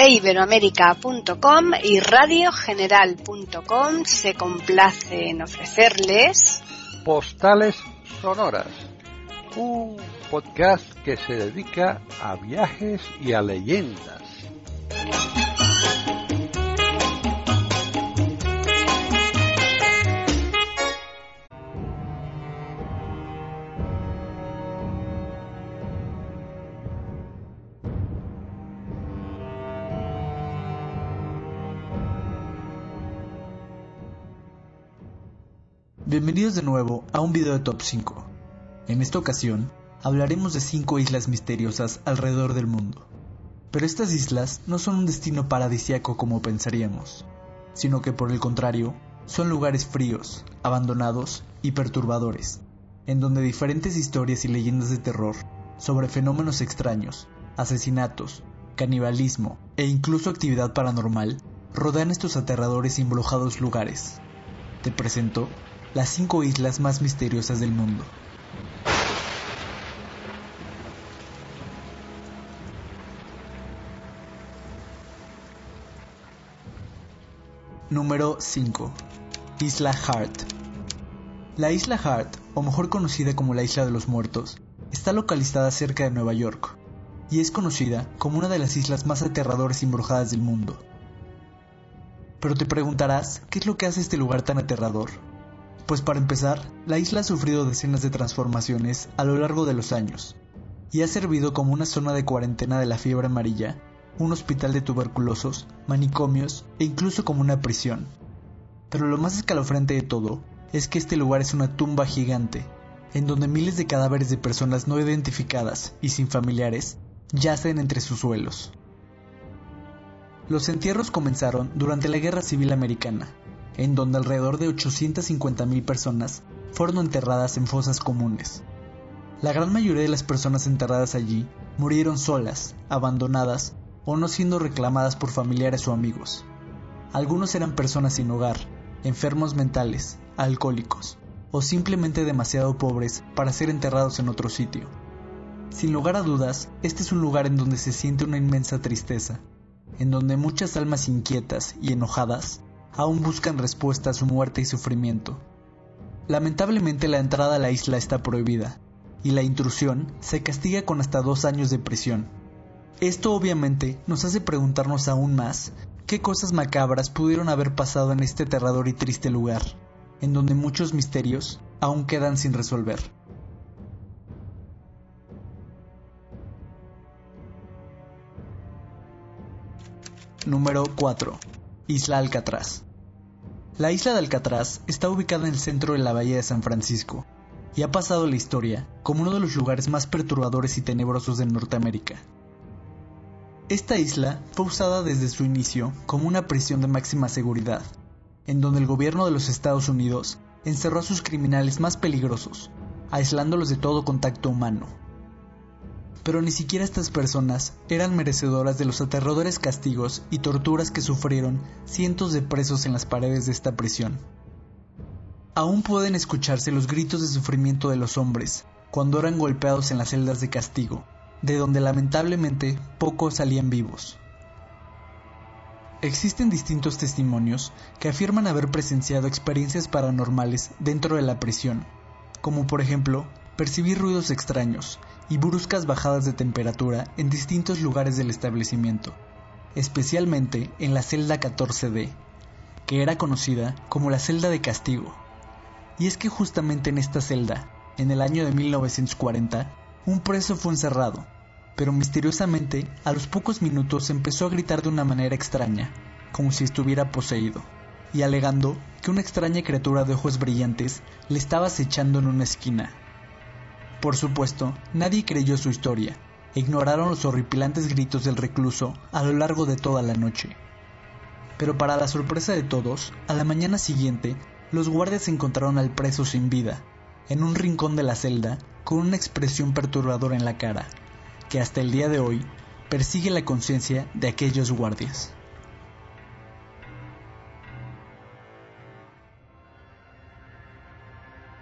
iberoamerica.com y radiogeneral.com se complace en ofrecerles Postales Sonoras, un podcast que se dedica a viajes y a leyendas. Bienvenidos de nuevo a un video de Top 5. En esta ocasión, hablaremos de 5 islas misteriosas alrededor del mundo. Pero estas islas no son un destino paradisíaco como pensaríamos, sino que por el contrario, son lugares fríos, abandonados y perturbadores, en donde diferentes historias y leyendas de terror sobre fenómenos extraños, asesinatos, canibalismo e incluso actividad paranormal rodean estos aterradores y embrujados lugares. Te presento las 5 islas más misteriosas del mundo. Número 5. Isla Hart. La isla Hart, o mejor conocida como la Isla de los Muertos, está localizada cerca de Nueva York, y es conocida como una de las islas más aterradoras y embrujadas del mundo. Pero te preguntarás, ¿qué es lo que hace este lugar tan aterrador? Pues para empezar, la isla ha sufrido decenas de transformaciones a lo largo de los años, y ha servido como una zona de cuarentena de la fiebre amarilla, un hospital de tuberculosos, manicomios e incluso como una prisión. Pero lo más escalofriante de todo es que este lugar es una tumba gigante, en donde miles de cadáveres de personas no identificadas y sin familiares yacen entre sus suelos. Los entierros comenzaron durante la Guerra Civil Americana, en donde alrededor de 850,000 personas fueron enterradas en fosas comunes. La gran mayoría de las personas enterradas allí murieron solas, abandonadas o no siendo reclamadas por familiares o amigos. Algunos eran personas sin hogar, enfermos mentales, alcohólicos o simplemente demasiado pobres para ser enterrados en otro sitio. Sin lugar a dudas, este es un lugar en donde se siente una inmensa tristeza, en donde muchas almas inquietas y enojadas aún buscan respuesta a su muerte y sufrimiento. Lamentablemente la entrada a la isla está prohibida, y la intrusión se castiga con hasta 2 años de prisión. Esto obviamente nos hace preguntarnos aún más qué cosas macabras pudieron haber pasado en este aterrador y triste lugar, en donde muchos misterios aún quedan sin resolver. Número 4. Isla Alcatraz. La isla de Alcatraz está ubicada en el centro de la bahía de San Francisco y ha pasado a la historia como uno de los lugares más perturbadores y tenebrosos de Norteamérica. Esta isla fue usada desde su inicio como una prisión de máxima seguridad, en donde el gobierno de los Estados Unidos encerró a sus criminales más peligrosos, aislándolos de todo contacto humano. Pero ni siquiera estas personas eran merecedoras de los aterradores castigos y torturas que sufrieron cientos de presos en las paredes de esta prisión. Aún pueden escucharse los gritos de sufrimiento de los hombres cuando eran golpeados en las celdas de castigo, de donde lamentablemente pocos salían vivos. Existen distintos testimonios que afirman haber presenciado experiencias paranormales dentro de la prisión, como por ejemplo, percibir ruidos extraños y bruscas bajadas de temperatura en distintos lugares del establecimiento, especialmente en la celda 14D, que era conocida como la celda de castigo. Y es que justamente en esta celda, en el año de 1940, un preso fue encerrado, pero misteriosamente a los pocos minutos empezó a gritar de una manera extraña, como si estuviera poseído, y alegando que una extraña criatura de ojos brillantes le estaba acechando en una esquina. Por supuesto, nadie creyó su historia, e ignoraron los horripilantes gritos del recluso a lo largo de toda la noche. Pero para la sorpresa de todos, a la mañana siguiente, los guardias encontraron al preso sin vida, en un rincón de la celda, con una expresión perturbadora en la cara, que hasta el día de hoy persigue la conciencia de aquellos guardias.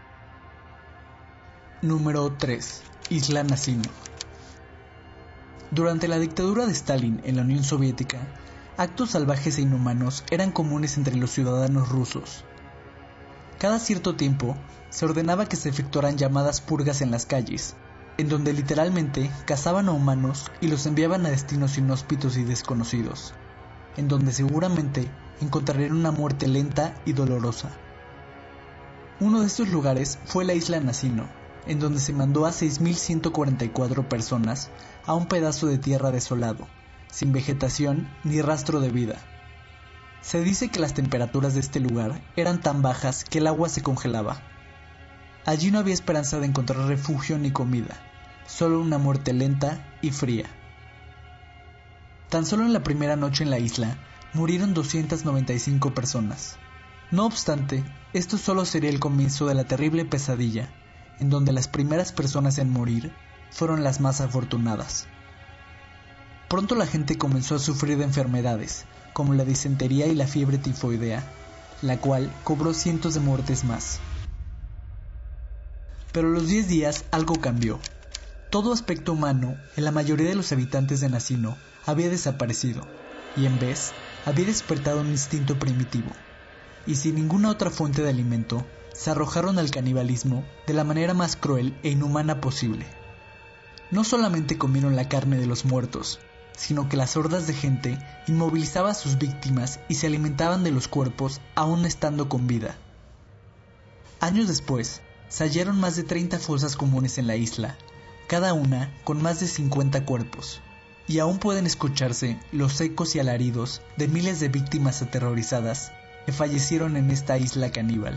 Número 3. Isla Nacino. Durante la dictadura de Stalin en la Unión Soviética, actos salvajes e inhumanos eran comunes entre los ciudadanos rusos. Cada cierto tiempo, se ordenaba que se efectuaran llamadas purgas en las calles, en donde literalmente cazaban a humanos y los enviaban a destinos inhóspitos y desconocidos, en donde seguramente encontrarían una muerte lenta y dolorosa. Uno de estos lugares fue la isla Nacino, en donde se mandó a 6.144 personas a un pedazo de tierra desolado, sin vegetación ni rastro de vida. Se dice que las temperaturas de este lugar eran tan bajas que el agua se congelaba. Allí no había esperanza de encontrar refugio ni comida, solo una muerte lenta y fría. Tan solo en la primera noche en la isla murieron 295 personas. No obstante, esto solo sería el comienzo de la terrible pesadilla, en donde las primeras personas en morir fueron las más afortunadas. Pronto la gente comenzó a sufrir de enfermedades, como la disentería y la fiebre tifoidea, la cual cobró cientos de muertes más. Pero a los 10 días algo cambió. Todo aspecto humano en la mayoría de los habitantes de Nacino había desaparecido, y en vez había despertado un instinto primitivo, y sin ninguna otra fuente de alimento, se arrojaron al canibalismo de la manera más cruel e inhumana posible. No solamente comieron la carne de los muertos, sino que las hordas de gente inmovilizaba a sus víctimas y se alimentaban de los cuerpos aún estando con vida. Años después, se hallaron más de 30 fosas comunes en la isla, cada una con más de 50 cuerpos, y aún pueden escucharse los ecos y alaridos de miles de víctimas aterrorizadas que fallecieron en esta isla caníbal.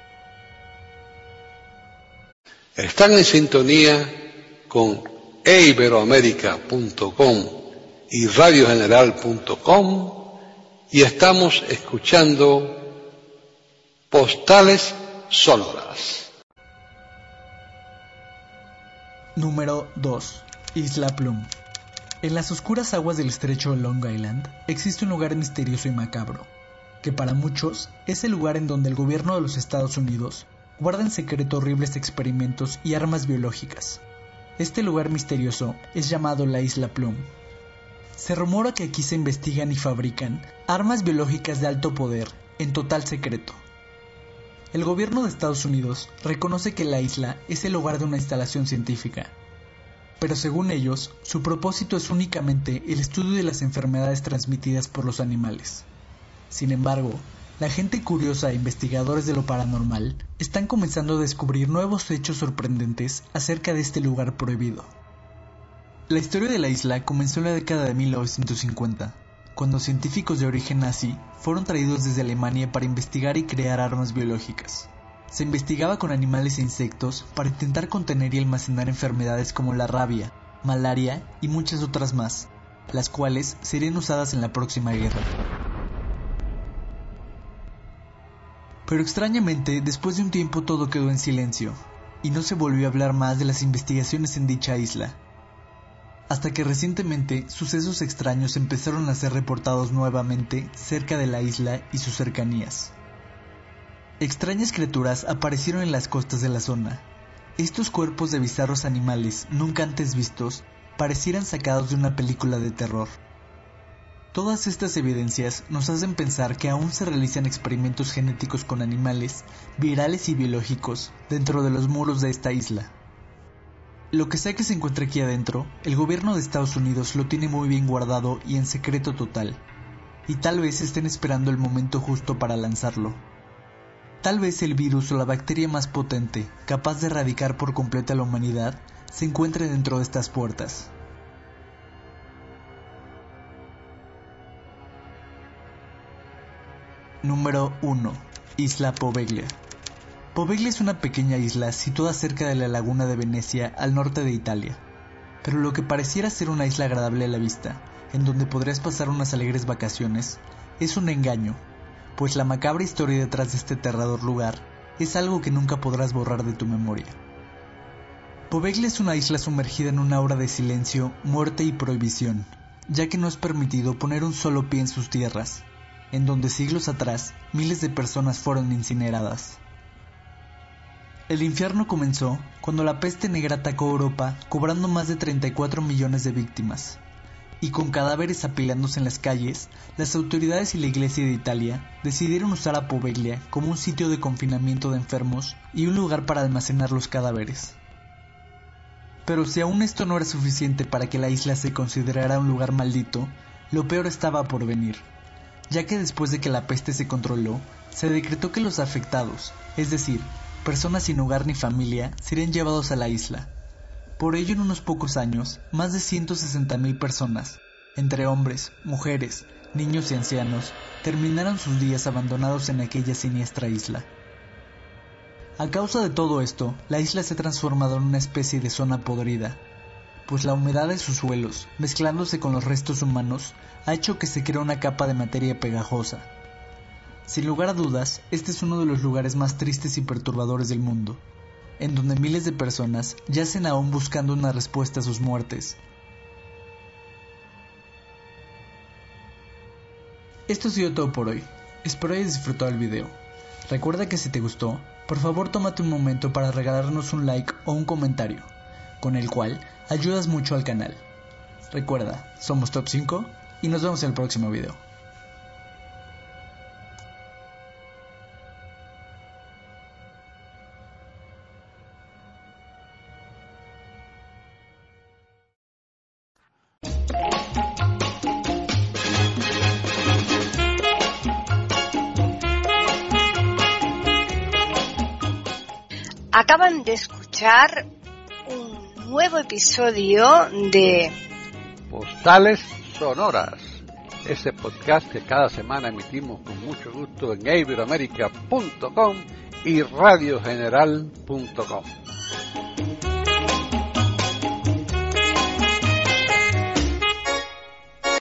Están en sintonía con eiberoamerica.com y radiogeneral.com y estamos escuchando Postales Sonoras. Número 2. Isla Plum. En las oscuras aguas del estrecho de Long Island existe un lugar misterioso y macabro, que para muchos es el lugar en donde el gobierno de los Estados Unidos guarda en secreto horribles experimentos y armas biológicas. Este lugar misterioso es llamado la Isla Plum. Se rumora que aquí se investigan y fabrican armas biológicas de alto poder en total secreto. El gobierno de Estados Unidos reconoce que la isla es el hogar de una instalación científica, pero según ellos, su propósito es únicamente el estudio de las enfermedades transmitidas por los animales. Sin embargo, la gente curiosa e investigadores de lo paranormal están comenzando a descubrir nuevos hechos sorprendentes acerca de este lugar prohibido. La historia de la isla comenzó en la década de 1950, cuando científicos de origen nazi fueron traídos desde Alemania para investigar y crear armas biológicas. Se investigaba con animales e insectos para intentar contener y almacenar enfermedades como la rabia, malaria y muchas otras más, las cuales serían usadas en la próxima guerra. Pero extrañamente, después de un tiempo todo quedó en silencio, y no se volvió a hablar más de las investigaciones en dicha isla. Hasta que recientemente sucesos extraños empezaron a ser reportados nuevamente cerca de la isla y sus cercanías. Extrañas criaturas aparecieron en las costas de la zona. Estos cuerpos de bizarros animales nunca antes vistos parecieran sacados de una película de terror. Todas estas evidencias nos hacen pensar que aún se realizan experimentos genéticos con animales, virales y biológicos, dentro de los muros de esta isla. Lo que sea que se encuentre aquí adentro, el gobierno de Estados Unidos lo tiene muy bien guardado y en secreto total, y tal vez estén esperando el momento justo para lanzarlo. Tal vez el virus o la bacteria más potente, capaz de erradicar por completo a la humanidad, se encuentre dentro de estas puertas. Número 1. Isla Poveglia. Poveglia es una pequeña isla situada cerca de la laguna de Venecia al norte de Italia. Pero lo que pareciera ser una isla agradable a la vista, en donde podrías pasar unas alegres vacaciones, es un engaño, pues la macabra historia detrás de este aterrador lugar es algo que nunca podrás borrar de tu memoria. Poveglia es una isla sumergida en una aura de silencio, muerte y prohibición, ya que no es permitido poner un solo pie en sus tierras, en donde siglos atrás miles de personas fueron incineradas. El infierno comenzó cuando la peste negra atacó Europa, cobrando más de 34 millones de víctimas, y con cadáveres apilándose en las calles, las autoridades y la Iglesia de Italia decidieron usar a Poveglia como un sitio de confinamiento de enfermos y un lugar para almacenar los cadáveres. Pero si aún esto no era suficiente para que la isla se considerara un lugar maldito, lo peor estaba por venir, ya que después de que la peste se controló, se decretó que los afectados, es decir, personas sin hogar ni familia, serían llevados a la isla. Por ello, en unos pocos años, más de 160,000 personas, entre hombres, mujeres, niños y ancianos, terminaron sus días abandonados en aquella siniestra isla. A causa de todo esto, la isla se ha transformado en una especie de zona podrida, pues la humedad de sus suelos, mezclándose con los restos humanos, ha hecho que se cree una capa de materia pegajosa. Sin lugar a dudas, este es uno de los lugares más tristes y perturbadores del mundo, en donde miles de personas yacen aún buscando una respuesta a sus muertes. Esto ha sido todo por hoy. Espero hayas disfrutado el video. Recuerda que si te gustó, por favor tómate un momento para regalarnos un like o un comentario, con el cual ayudas mucho al canal. Recuerda, somos Top 5 y nos vemos en el próximo video. Acaban de escuchar un nuevo episodio de Postales Sonoras, ese podcast que cada semana emitimos con mucho gusto en iberoamerica.com y radiogeneral.com.